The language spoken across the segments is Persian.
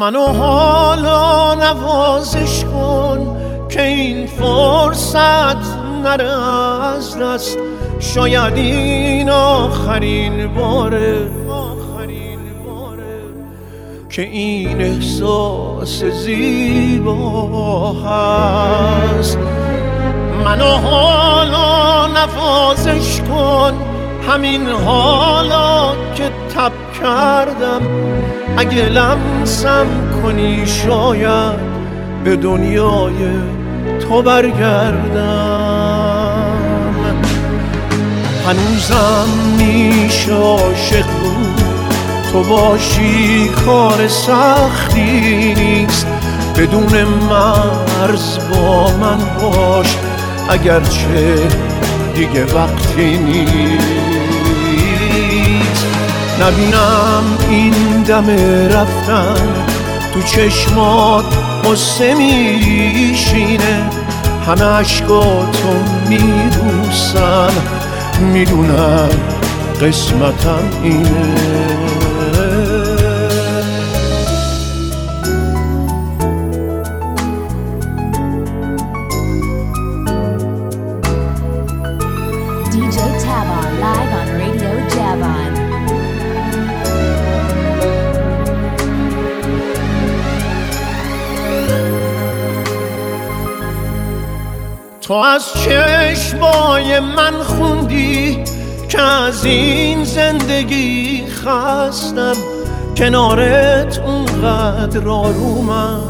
منو حالا نوازش کن که این فرصت نره از دست. شاید این آخرین باره که این احساس زیبا هست. منو حالا نوازش کن، همین حالا که تب کردم. اگه لمسم کنی شاید به دنیای تو برگردم. هنوزم میشه عاشق بود، تو باشی کار سختی نیست. بدون مرز با من باش، اگرچه دیگه وقتی نیست. نبینم این دم رفتن تو چشمات قصه میشینه. همه عشقاتو میبوسم، میدونم قسمتم اینه. DJ Tavon live on Radio Javon. تو از چشمای من خوندی که از این زندگی خستم. کنارت اونقدر آرومم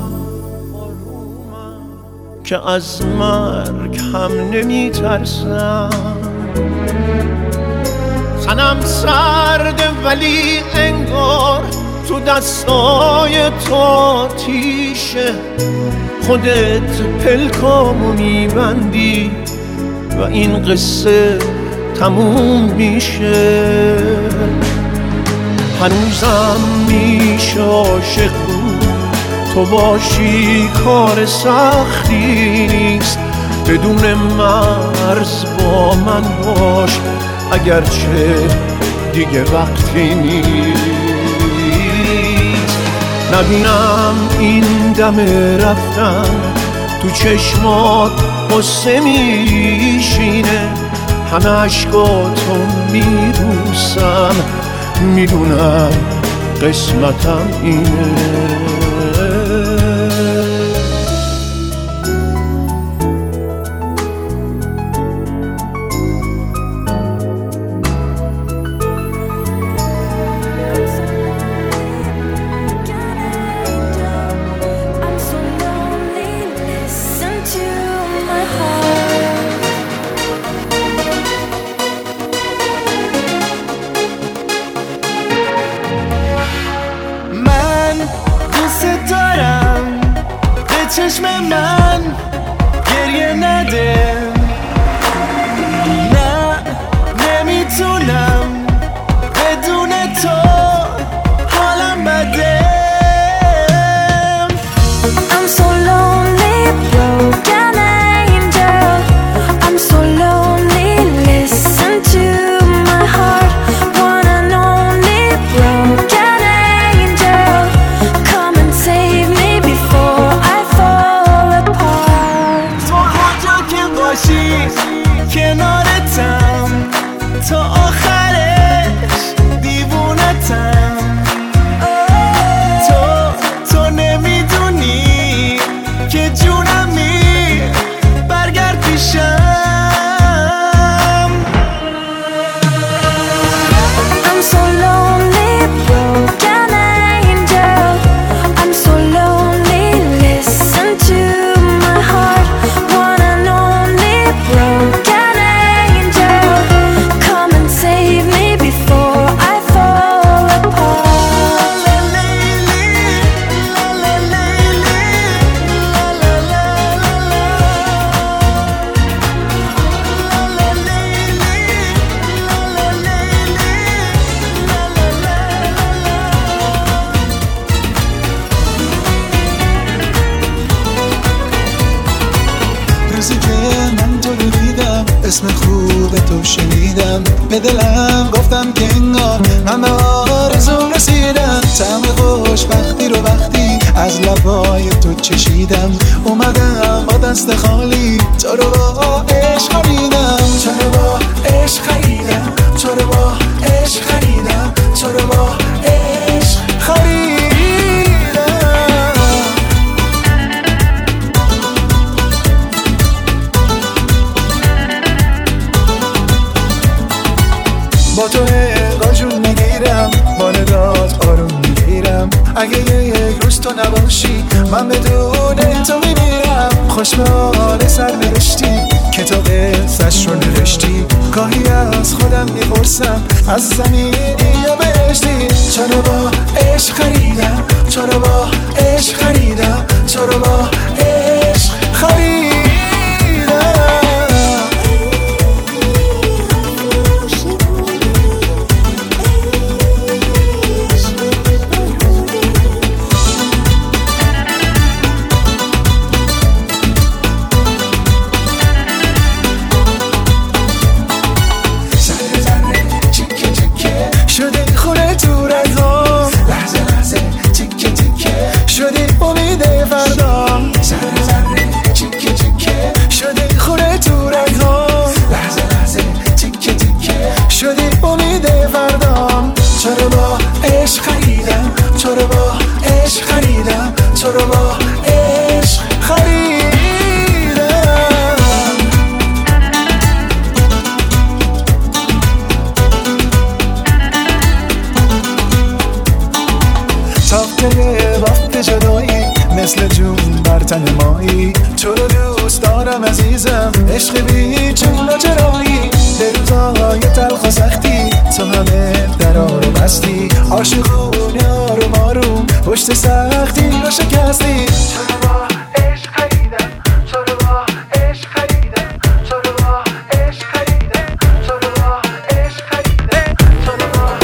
که از مرگ هم نمی ترسم. تنم سرده ولی انگار تو دستای تو آتیشه. خودت پلکامو میبندی و این قصه تموم میشه. هنوزم میشه عاشق بود، تو باشی کار سختی نیست. بدون مرز با من باش، اگرچه دیگه وقتی نیست. نبینم این دم رفتن تو چشمات قصه میشینه. همه عشقاتو میبوسم، میدونم قسمتم اینه. چشم من گریه نده، نه نمیتونم بدون تو حالم بده. I'm so lonely, broken angel. I'm so lonely, listen to my heart. One and only broken angel. Come and save me before I fall apart. تو هر جا که باشی کنارتم، تا آخرش دیوونتم. تو نمیدونی که جونمی، برگرد پیشم. I'm so lonely, broken angel. I'm so lonely, listen to my heart. One and only broken angel. Come and save me before I fall apart. روزی که من تو رو دیدم، اسم خوب تو شنیدم، به دلم گفتم که انگار من به آرزوم رسیدم. طعم خوشبختی رو وقتی از لبای تو چشیدم، اومدم با دست خالی تو رو با عشق خریدم، تو رو با عشق خریدم، تو رو با عشق خریدم، تو رو با عشق خریدم. با تو قاجون نگیرم، با نگات آروم میگیرم، اگه یک روز تو نباشی من بدون تو میمیرم. خوش به حال سر نوشتی که تو قصه‌ش رو نوشتی، گاهی از خودم میپرسم از زمینی یا بهشتی. تو رو با عشق خریدم، تو رو با عشق خریدم، تو رو با عشق خریدم. مثل جون بر تن مایی، تو رو دوست دارم عزیزم، عشق بی چون و چرایی. به روزای تلخ و سختی تو همه درا رو بستی، عاشقونه آروم آروم پشت سختی رو شکستی. تو رو با عشق خریدم، تو رو با عشق خریدم، تو رو با عشق خریدم، تو رو با عشق خریدم، تو رو با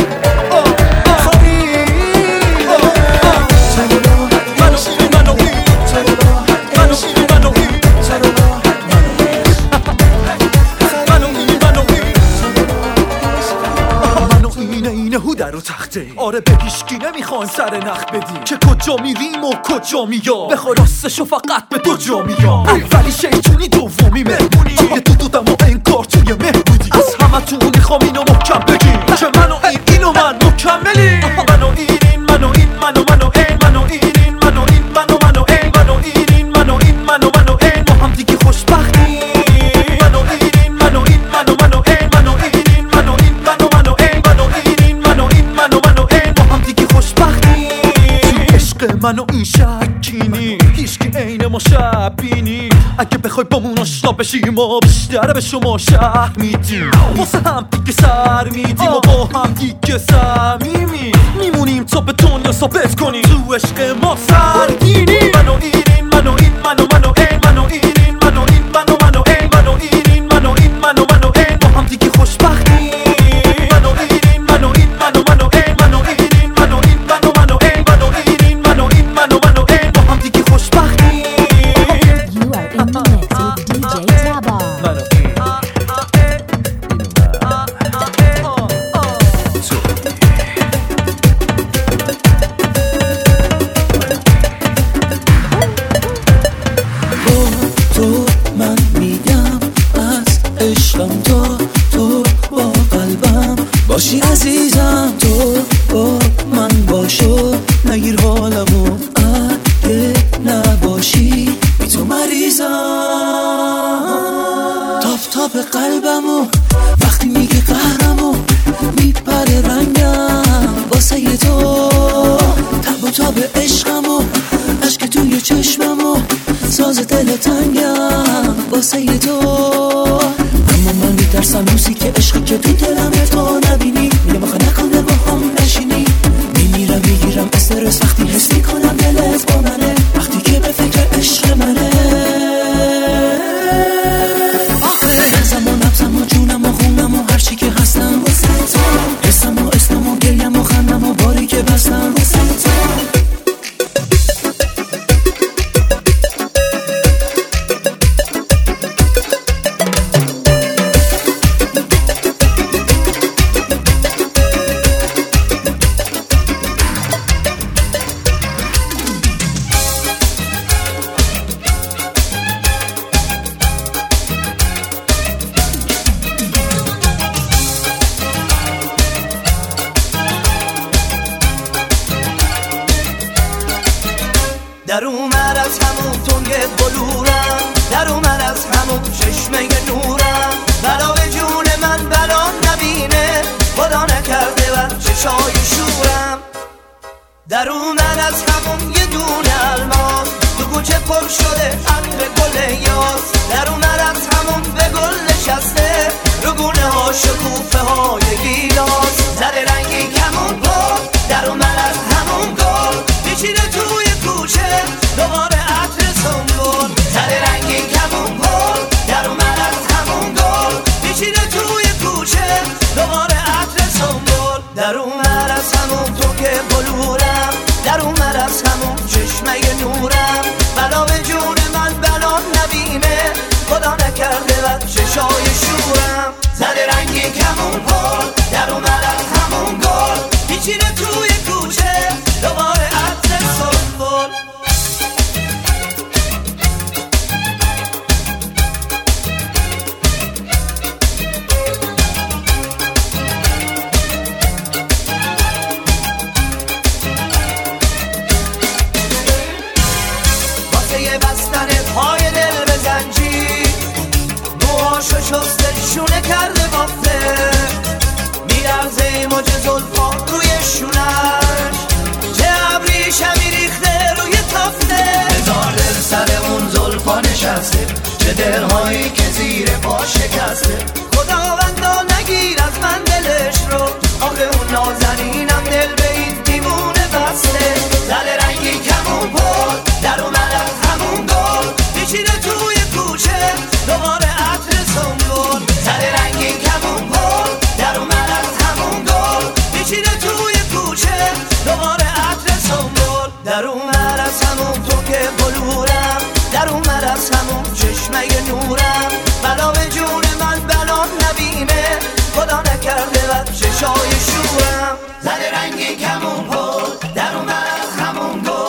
در و تخته. آره به هیشکی نمیخوایم سر نخ بدیم که کجا میریم و کجا میام، بخوای راستشو فقط به دو جا میام. اولی شیطونی دومی مهمونی، توی دودم و انکار توی مهمونی. از همه تون میخوام اینو محکم بگیم که منو اینو من مکملی. منو این منو این منو این منو این منو این منو این منو این منو این منو این ما هم دیگه خوشبختی. منو این منو این منو این منو این منو این منو این منو این منو این ما هم دیگه خوشبختی. عشق منو این شکینی هیچکی عین ما شبینی، اگه بخوای بامون آشنا بشی ما بیشتر به شما شهر میدیم، واسه هم دیگه سر میدیم و با هم دیگه صمیمی میمونیم تا به دنیا ثابت کنیم تو عشق ما سرگینی. منو این منو این منو این منو این منو این منو این منو این منو این منو این ما هم دیگه خوشبختی. منو این منو این منو این منو این منو این منو این منو این منو این منو این ما هم دیگه خوشبختی. You are in the mix with DJ Tabar. تو من میگم از عشقم، تو با قلبم باشی عزیزم، تو با من باشو نگیر حالمو، اگه نباشی بی تو مریضم. تاپ تاپ قلبمو وقتی میگه قهرمو میپره رنگم واسه تو، تب و تاب عشقمو عشق توی چشممو ساز دل تنگم واسه تو. اما من میترسم روزی که عشقی که تو دلمه تو نبینی، میگم آخه نکنه با هم نشینی. میمیرم میگیرم استرس وقتی حس میکنم دلت با منه، وقتی که به فکر عشق منه. آخه زمان نبزم و جونم و خونم و هرچی که هستم واسه تو، حسم و اسمم و گریم و خندم و باری که بستم واسه تو. چشای شورم. درون من از همون یه دونه الماس، تو کوچه پر شده عطر گل یاس. درون من از همون به گل نشسته، رو گونه ها شکوفه های گیلاس. زده رنگی کمون گل، درون من از همون گل پیچیده توی کوچه دوباره عطر سنبول. زده رنگی کمون گل، درون من از همون گل پیچیده توی کوچه دوباره عطر سنبول. درون من از همون تو که بلورم، درون من از همون چشمه نورم. بلا به جون من بلا نبینه، خدا نکرده و چشای شورم. زده رنگی کمون پل، درون من از همون گل پیچیده توی کوچه دوباره عطر سنبول. پای دل به زنجیر موهاشو شسته شونه کرده بافته، میلرزه موج زلفا روی شونش، چه ابریشمی ریخته روی تافته. هزار دل سر اون زلفا نشسته، چه دلهایی که زیر پا شکسته. خداوندا نگیر از من دلش رو، آخه اون نازنینم دل به این دیوونه بسته. زده رنگی کمون پل، درون من از همون گل پیچیده توی کوچه دوباره عطر سنبول. زده رنگی کمون پل، درون من از همون گل پیچیده توی کوچه دوباره عطر سنبول. درون من از همون تو که بلورم، درون من از همون چشمه نورم. بلا به جون من بلا نبینه، خدا نکرده و چشای شورم. زده رنگی کمون پل، درون من از همون گل.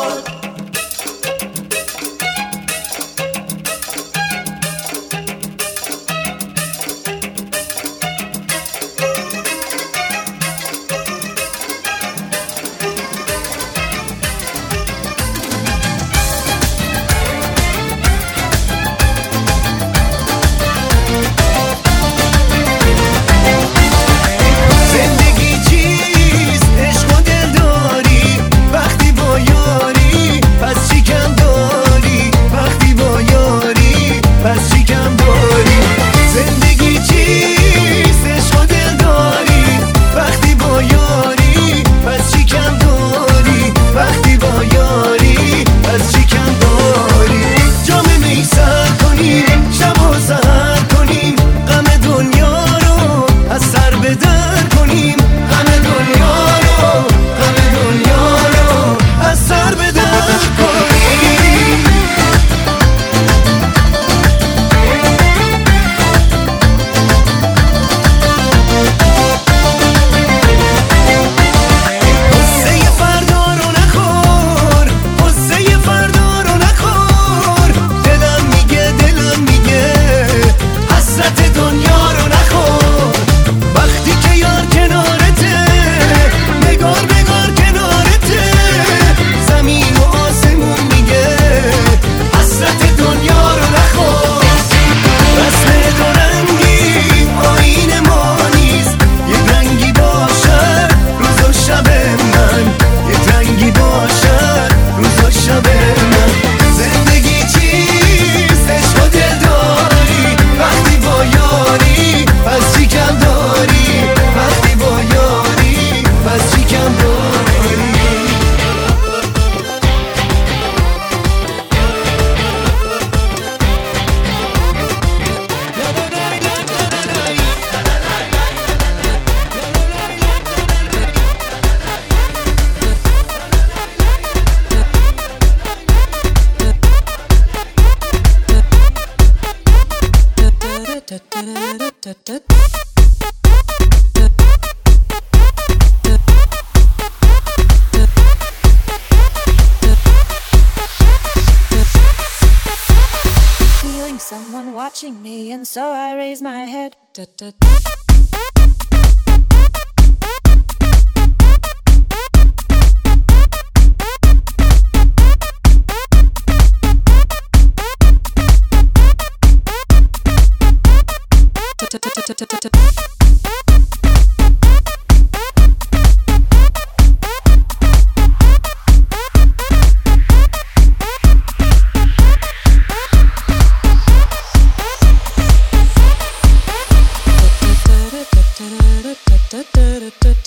Someone watching me, and so I raise my head.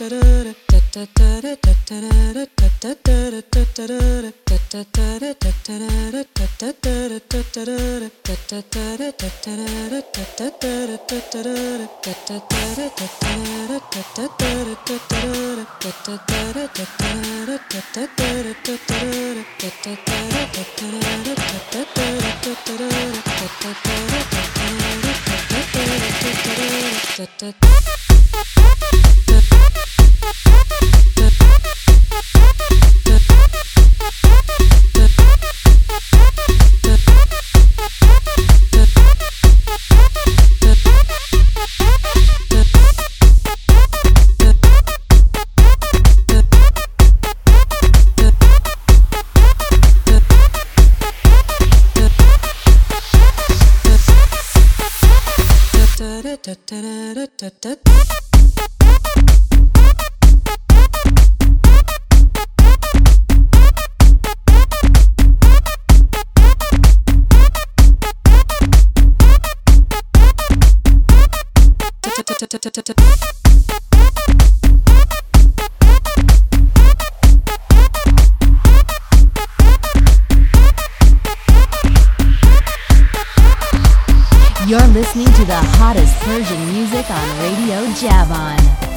You're listening to the hottest Persian music on Radio Javan.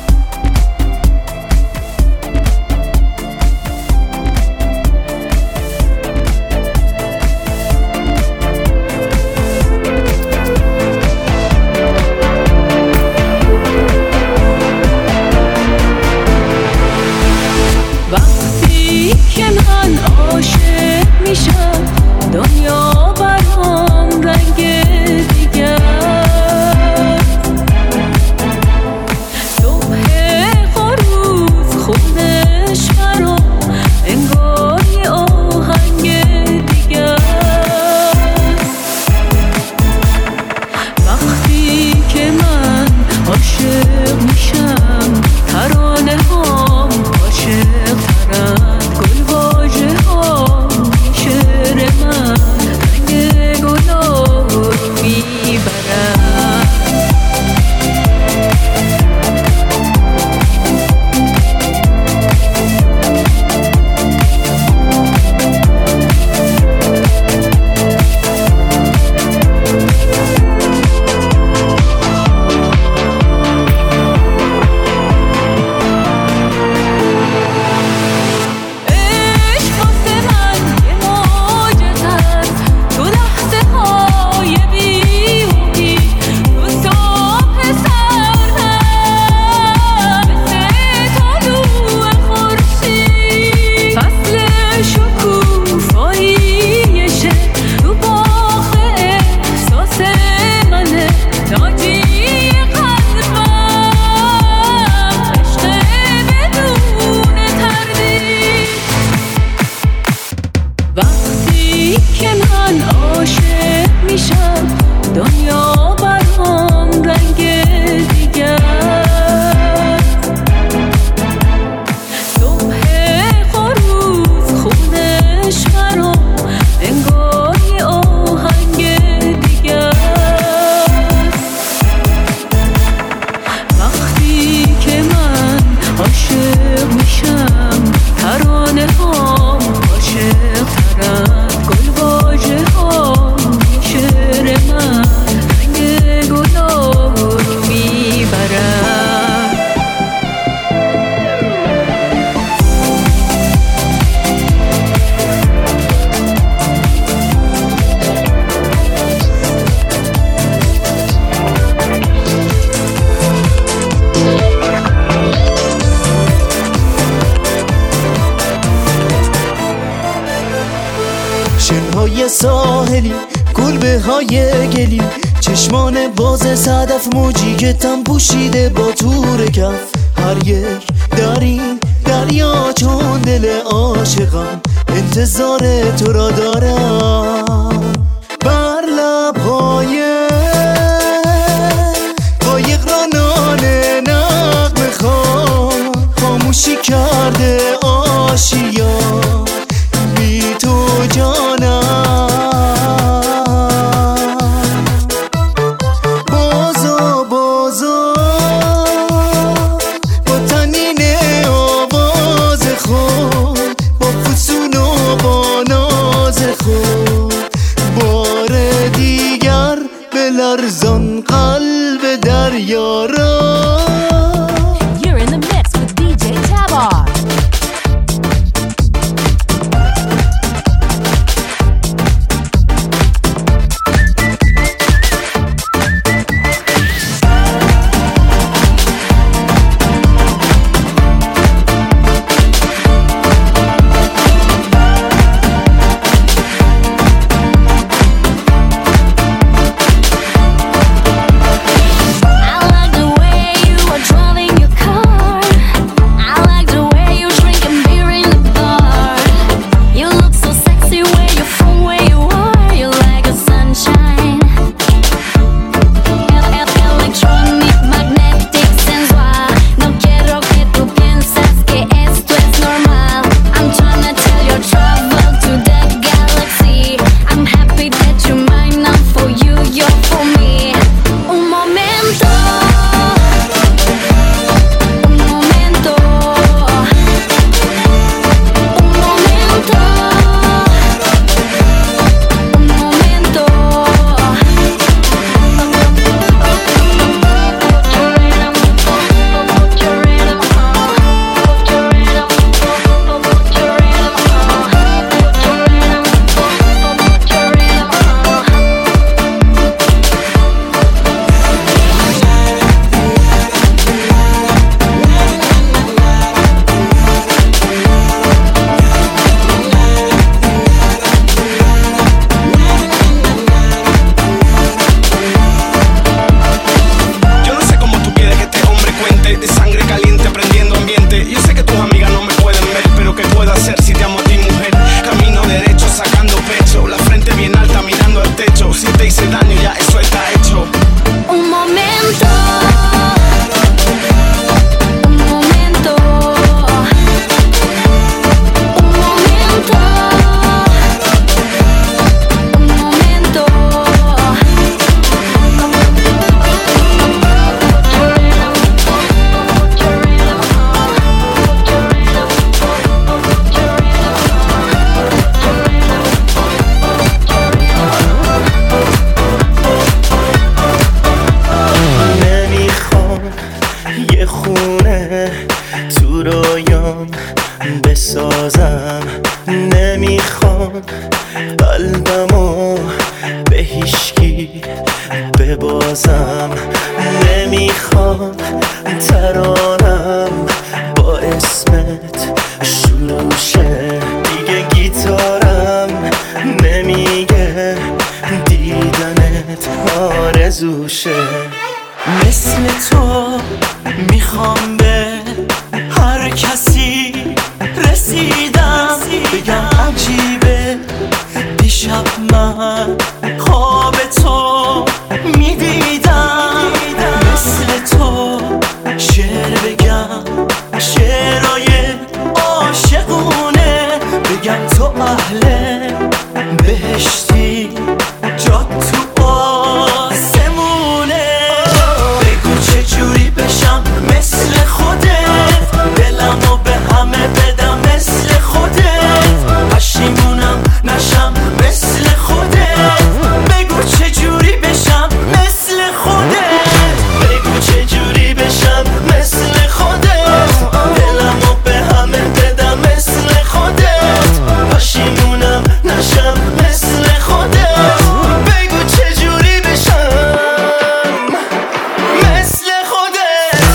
وقتی که من عاشق میشم دنیا برام رنگ دیگه صبح خروز خونش برام انگاری آهنگ دیگه وقتی که من عاشق میشم ترانه هام عاشق ترن گل واژه ها شعر من رنگ گلاب رو میبرن وقتی که من عاشق میشم دنیا برام رنگ دیگه صبح خروز خونش برام انگاری آهنگ دیگه وقتی که من عاشق میشم ترانه هام عاشق ترن گل واژه ها شعر من رنگ گلاب رو میبرن شنهای ساحلی گلبه های گلی چشمان باز صدف موجی که تن پوشیده با تور کف هر یک در این دریا چون دل عاشقم انتظار تو را دارم بر لبهای قایق را نان نغمه خواه خاموشی کرده آشیا بی تو جانم بازا با تنین دریا را. You're in the mix with DJ Tabar. بسازم، نمیخوام قلبمو به هیچکی ببازم، نمیخوام ترانم با اسمت شروع شه، دیگه گیتارم نمیگه دیدنت آرزوشه. مثل تو میخوام به هر کسی رسیدم، بگم عجیبه دیشب من خواب تو میدیدم، مثل تو شعر بگم شعرهای عاشقونه، بگم تو اهل بهشتی جات تو آسمونه، بگو چجوری بشم مثل خودت، دلمو به همه بدم مثل خودت، پشیمونم نشم مثل خودت، بگو چجوری بشم مثل خودت، بگو چجوری بشم مثل خودت، دلمو به همه بدم مثل خودت، پشیمونم نشم مثل خودت، بگو چجوری بشم مثل خودت.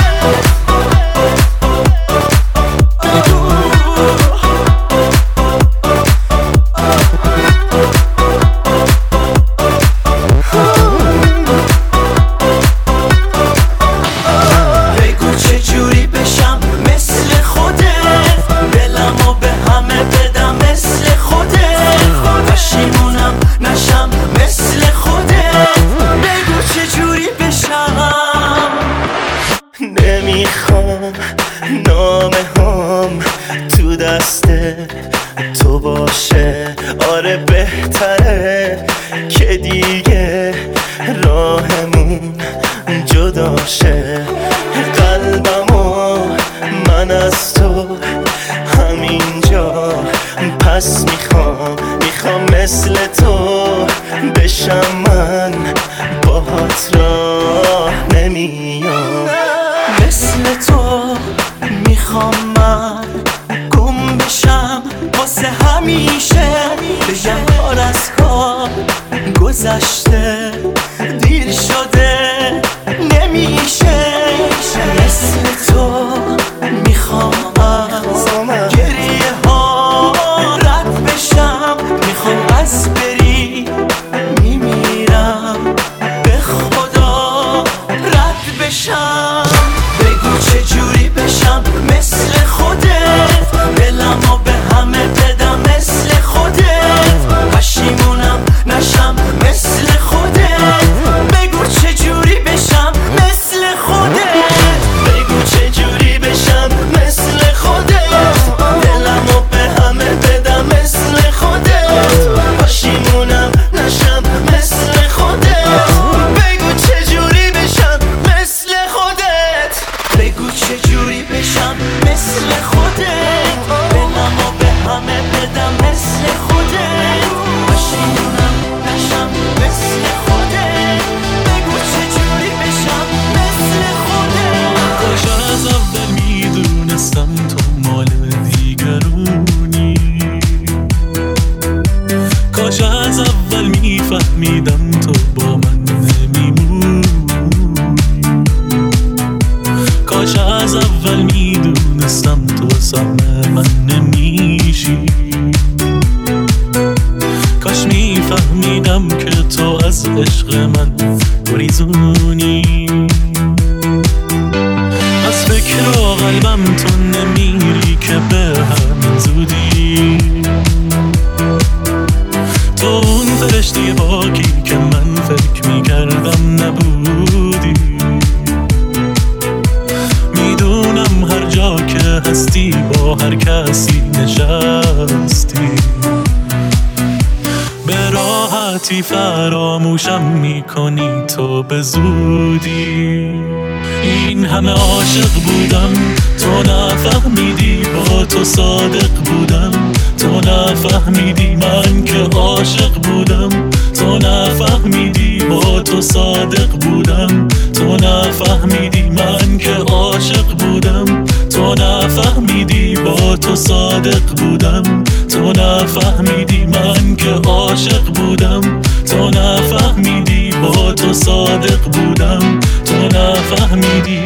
بگو چجوری بشم مثل خودت، دلمو به همه بدم مثل خودت، پشیمونم نشم مثل خودت، بگو چجوری بشم. نمیخوام نامه هم تو دست تو باشه، آره بهتره که دیگه راهمون جدا شه، قلبمو من از تو همینجا پس میخوام مثل تو بشم من، باهات راه نمیام. مثل تو میخوام من گم بشم واسه همیشه، بگم کار از کار گذشته، دیر شده نمیشه. مثل تو میخوام از گریه ها رد بشم، میخوام از بری میمیرم به خدا رد بشم. بگو چجوری بشم مثل خودت، دلمو به همه بدم مثل خودت، پشیمونم نشم مثل خودت. بگو چجوری بشم مثل خودت، بگو چجوری بشم مثل خودت، دلمو به همه بدم مثل خودت، پشیمونم نشم مثل خودت. بگو چجوری بشم مثل خودت، بگو چجوری بشم مثل خودت، دلمو به همه بدم مثل خودت، پشیمونم نشم مثل خودت. بگو چجوری بشم مثل خودت. کاش از اول میدونستم تو مال دیگرونی، کاش از اول میفهمیدم تو با من نمیمونی، کاش از اول میدونستم تو سهم من نمیشی، کاش میفهمیدم که تو از عشق من گریزونی. از فکر و قلبم تو نمیری که به همین زودی، تو اون فرشته باکی که من فکر میکردم نبودی. میدونم هر جا که هستی با هر کسی نشستی، به راحتی فراموشم میکنی تو به زودی. این همه عاشق بودم تو نفهمیدی، با تو صادق بودم تو نفهمیدی، من که عاشق بودم تو نفهمیدی، با تو صادق بودم تو نفهمیدی، من که عاشق بودم تو نفهمیدی، با تو صادق بودم تو نفهمیدی، من که عاشق بودم تو نفهمیدی، با تو صادق بودم تو نفهمیدی.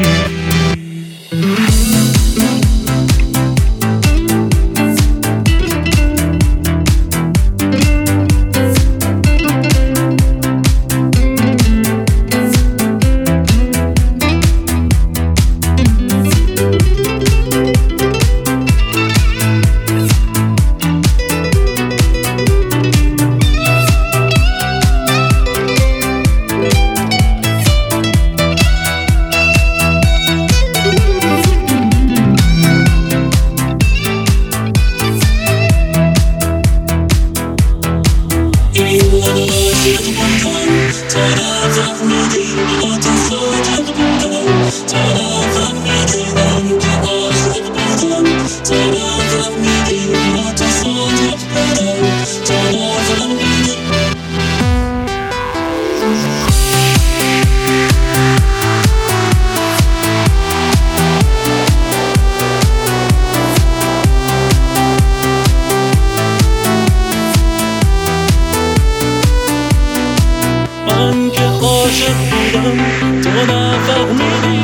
من که عاشق بودم تو نفهمیدی.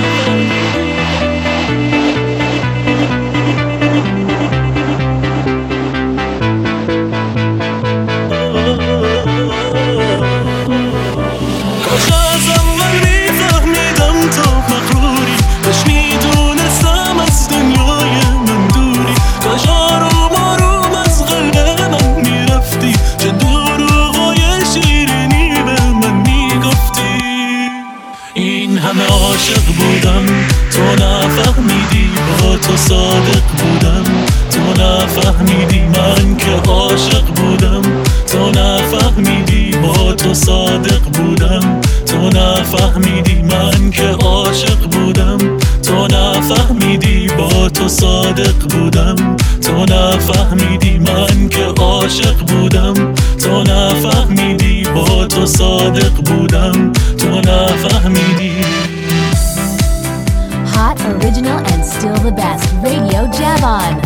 کاش از اول میفهمیدم تو مغروری، کاش میدونستم از دنیای من دوری، کاش آروم آروم از قلب من میرفتی، چه دروغای شیرینی به من میگفتی. این همه عاشق بودم تو نفهمیدی، با تو صادق بودم تو نفهمیدی، من که عاشق بودم تو نفهمیدی، با تو صادق بودم تو نفهمیدی، من که عاشق بودم تو نفهمیدی. نفهمیدی با تو صادق بودم، تو نفهمیدی من که عاشق بودم، تو نفهمیدی با تو صادق بودم، تو نفهمیدی. Hot, original, and still the best. Radio Javon.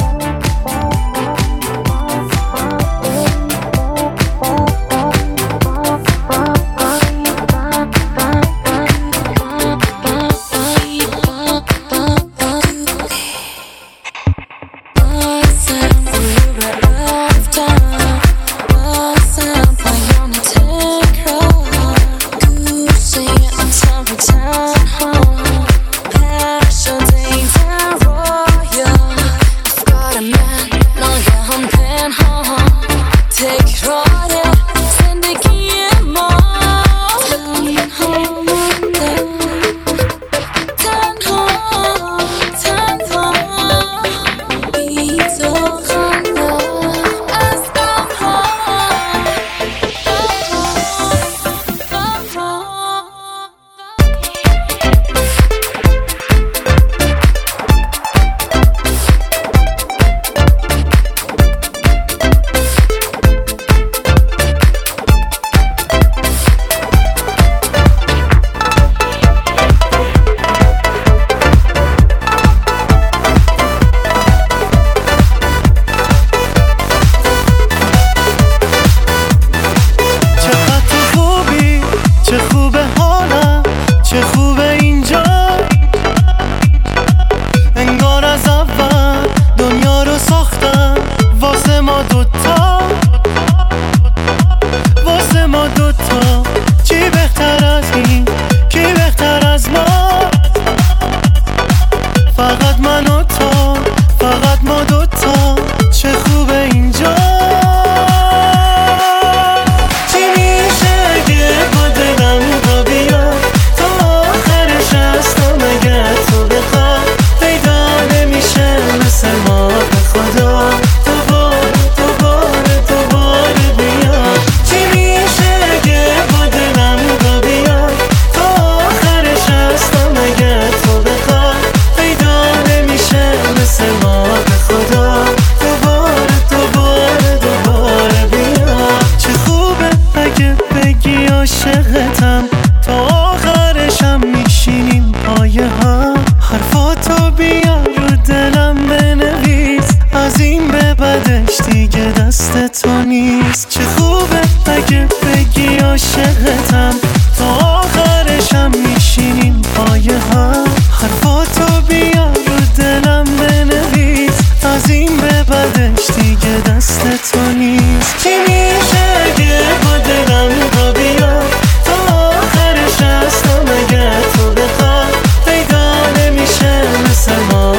مثل ما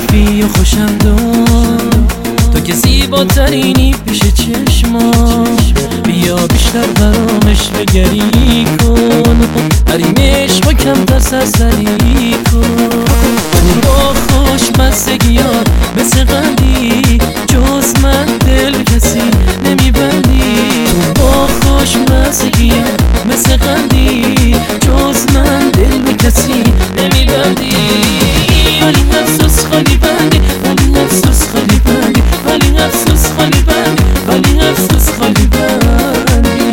لطیفی و خوشندون، تو که زیباترینی پیش چشمام. بیا بیشتر برام عشق گری کن، حریم عشق کمتر سرسری کن. با خوشمزگیات مثل قندی، جز من دل کسی نمیبندی. با خوشمزگیات مثل قندی، جز من دل کسی نمیبندی. ولی افسوس خالی بندی، ولی افسوس خالی بندی، ولی افسوس خالی بندی، ولی افسوس خالی بندی.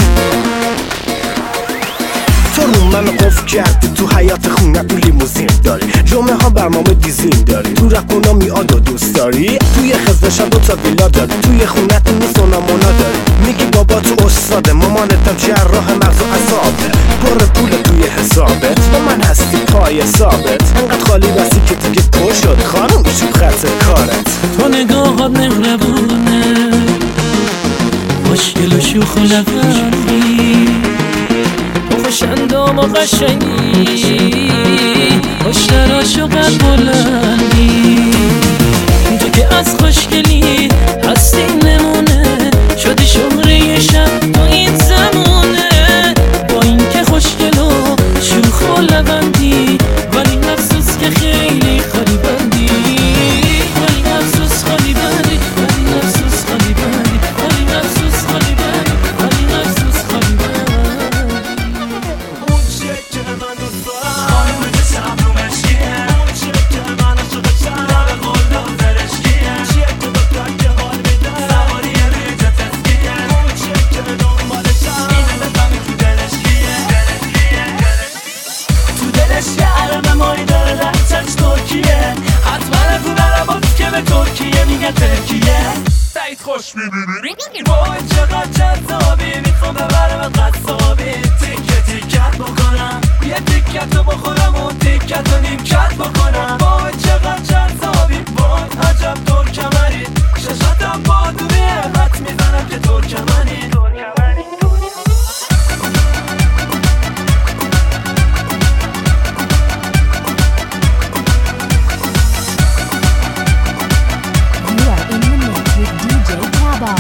تو رو منو قفل کردی تو حیات خونه، تو لیموزین داری، جمعه ها برنامه دیزین داری، تو رکونا میاد و دوست داری، توی خزدشا 2 تا ویلا داری، توی خونه تو نیست اونمونا داری. میگی بابا تو استاده، مامانتم جراح مغز و اعصابه، پر پول توی حسابت، با من هستی پای ثابت. انقدر خالی بسی که دیگه پر شد خانم چوب خط کارت. تو نگاهات مهربونه، خوشگل و شوخ و لبخندی، تو خوشندام و قشنگی، خوشتراش و قد بلندی. تو که از خوشگلی هستی نمونه، شدی شهره شب با این زمونه. با این که خوشگل و شوخ و لبندی، ولی افسوس که خیلی خالی بندی. ولی افسوس خالی بندی، ولی افسوس خالی بندی، ولی افسوس خالی بندی، ولی افسوس خالی بندی. اون چه که من دوست دارم خانم جسم رو مشکیه، اون چه که من عاشقشم به قول داخلش کیه، چیه که بکن که حال میده سواری ریج تسکیه، اون چه که دنبالشم اینه بفهمی تو دلش کیه. تو دلش یه عرب مایی داره لحظش ترکیه، حتما از اون عربات که به ترکیه میگه ترکیه. سعید خوش میبینی وای چقدر جذابی، میخوام ببرم قصابی، تیکه تیکت بکنم، یه تیکت رو بخورم و تیکت رو نیمکت بکنم. وای چقدر جذابی، وای عجب ترکمنی، ششتم بادونیه، حد میزنم که ترکمنی. You are in the mix with DJ Kaba.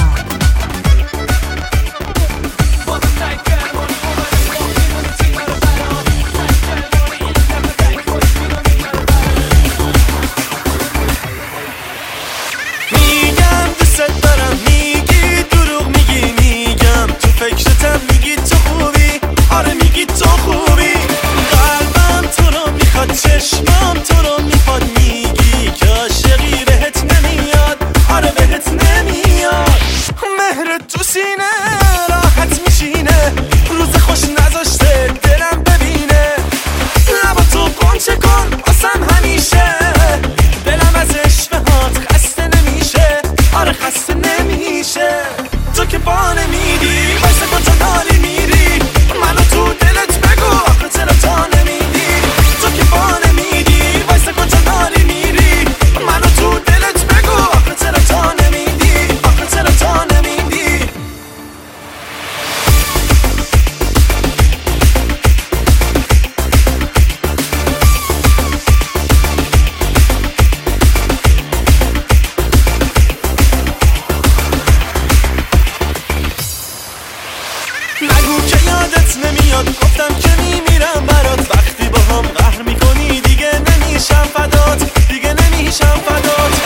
میگم دوست دارم، میگی دروغ میگی، میگم تو فکرتم، میگی تو خوبی، آره میگی تو خوبی. قلبم تو رو میخواد، چشمام تو رو میخواد، میگی که عاشقی بهت نمیاد، آره بهت نمیاد. مهرت تو سینه راحت میشینه، روز خوش نذاشته دلم ببینه. لبا تو قنچه کن آسم همیشه، دلم از عشقهات خسته نمیشه، آره خسته نمیشه. تو که با نمیدی واسه کن تا نالی میری، منو تو دلت بگو آخه چرا تا نمیدی. تو که با نمیدی واسه کن تا نالی میری، منو تو دلت بگو آخه چرا تا نمیدی، آخه چرا تا نمیدی. نگو که یادت نمیاد، گفتم که میمیرم برات، وقتی با هم قهر میکنی دیگه نمیشم فدات، دیگه نمیشم فدات.